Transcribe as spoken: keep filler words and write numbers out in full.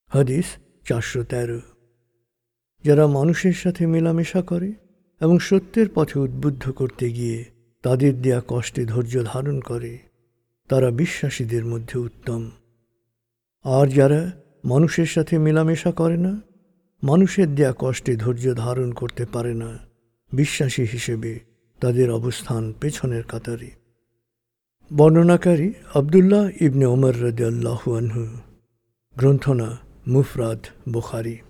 হাদিস চারশো তেরো। যারা মানুষের সাথে মেলামেশা করে এবং সত্যের পথে উদ্বুদ্ধ করতে গিয়ে তাদের দেয়া কষ্টে ধৈর্য ধারণ করে, তারা বিশ্বাসীদের মধ্যে উত্তম। আর যারা মানুষের সাথে মেলামেশা করে না, মানুষের দেয়া কষ্টে ধৈর্য ধারণ করতে পারে না, বিশ্বাসী হিসেবে তাদের অবস্থান পেছনের কাতারে। বর্ণনাকারী আব্দুল্লাহ ইবনে ওমর রাদিয়াল্লাহু আনহু। গ্রন্থনা মুফরাদ বুখারী।